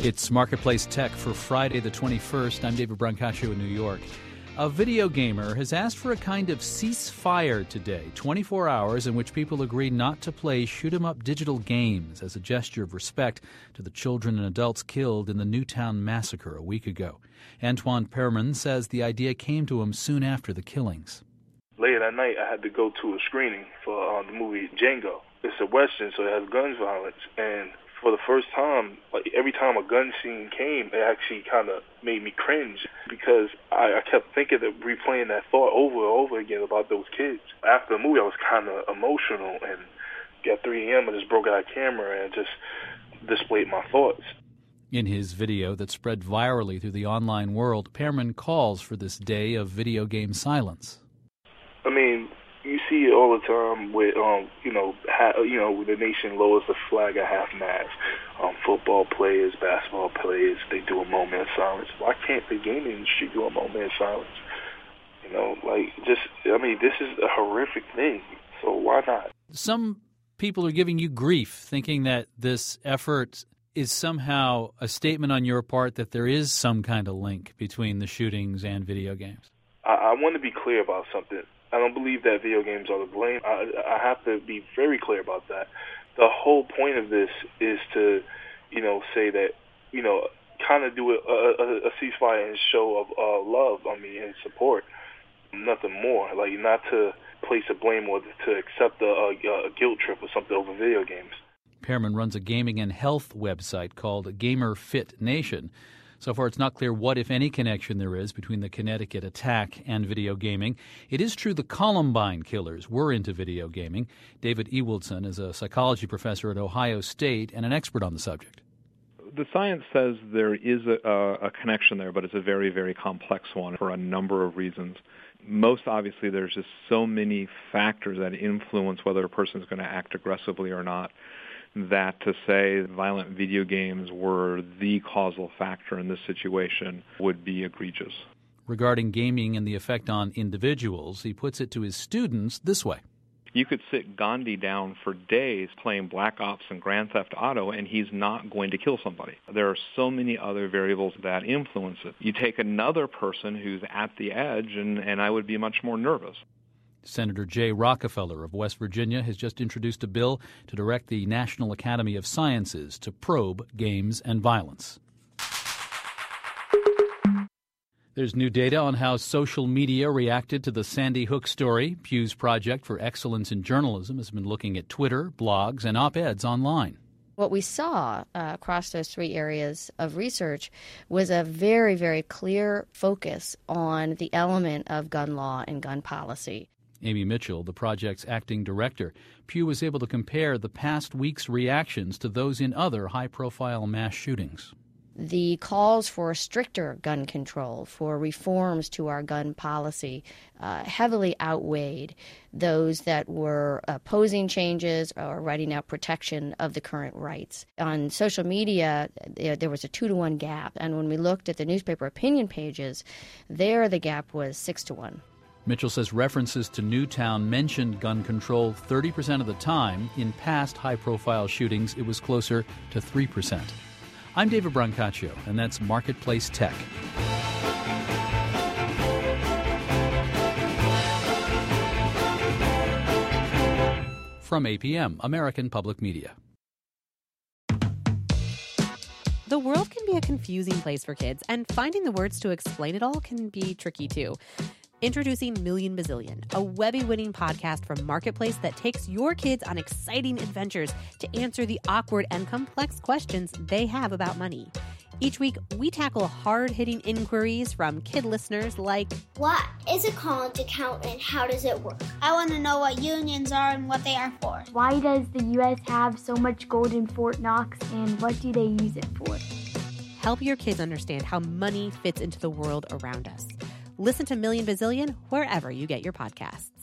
It's Marketplace Tech for Friday the 21st. I'm David Brancaccio in New York. A video gamer has asked for a kind of ceasefire today, 24 hours in which people agree not to play shoot-'em-up digital games as a gesture of respect to the children and adults killed in the Newtown massacre a week ago. Antoine Perman says the idea came to him soon after the killings. Late at night, I had to go to a screening for the movie Django. It's a Western, so it has gun violence, and for the first time, like every time a gun scene came, it actually kind of made me cringe because I kept thinking of replaying that thought over and over again about those kids. After the movie, I was kind of emotional, and at 3 a.m. I just broke out a camera and just displayed my thoughts. In his video that spread virally through the online world, Perman calls for this day of video game silence. I mean, you see it all the time with, with the nation lowers the flag at half-mast. Football players, basketball players, they do a moment of silence. Why can't the gaming industry do a moment of silence? This is a horrific thing, so why not? Some people are giving you grief, thinking that this effort is somehow a statement on your part that there is some kind of link between the shootings and video games. I want to be clear about something. I don't believe that video games are to blame. I have to be very clear about that. The whole point of this is to, say that, kind of do a ceasefire and show of love, and support. Nothing more. Not to place a blame or to accept a guilt trip or something over video games. Perman runs a gaming and health website called Gamer Fit Nation. So far, it's not clear what, if any, connection there is between the Connecticut attack and video gaming. It is true the Columbine killers were into video gaming. David Ewaldson is a psychology professor at Ohio State and an expert on the subject. The science says there is a connection there, but it's a very, very complex one for a number of reasons. Most obviously, there's just so many factors that influence whether a person is going to act aggressively or not, that to say violent video games were the causal factor in this situation would be egregious. Regarding gaming and the effect on individuals, he puts it to his students this way. You could sit Gandhi down for days playing Black Ops and Grand Theft Auto, and he's not going to kill somebody. There are so many other variables that influence it. You take another person who's at the edge, and I would be much more nervous. Senator Jay Rockefeller of West Virginia has just introduced a bill to direct the National Academy of Sciences to probe games and violence. There's new data on how social media reacted to the Sandy Hook story. Pew's Project for Excellence in Journalism has been looking at Twitter, blogs, and op-eds online. What we saw across those three areas of research was a very, very clear focus on the element of gun law and gun policy. Amy Mitchell, the project's acting director. Pew was able to compare the past week's reactions to those in other high-profile mass shootings. The calls for stricter gun control, for reforms to our gun policy, heavily outweighed those that were opposing changes or writing out protection of the current rights. On social media, there was a 2-to-1 gap, and when we looked at the newspaper opinion pages, there the gap was 6-to-1. Mitchell says references to Newtown mentioned gun control 30% of the time. In past high-profile shootings, it was closer to 3%. I'm David Brancaccio, and that's Marketplace Tech. From APM, American Public Media. The world can be a confusing place for kids, and finding the words to explain it all can be tricky, too. Introducing Million Bazillion, a Webby-winning podcast from Marketplace that takes your kids on exciting adventures to answer the awkward and complex questions they have about money. Each week, we tackle hard-hitting inquiries from kid listeners like, what is a college account and how does it work? I want to know what unions are and what they are for. Why does the U.S. have so much gold in Fort Knox and what do they use it for? Help your kids understand how money fits into the world around us. Listen to Million Bazillion wherever you get your podcasts.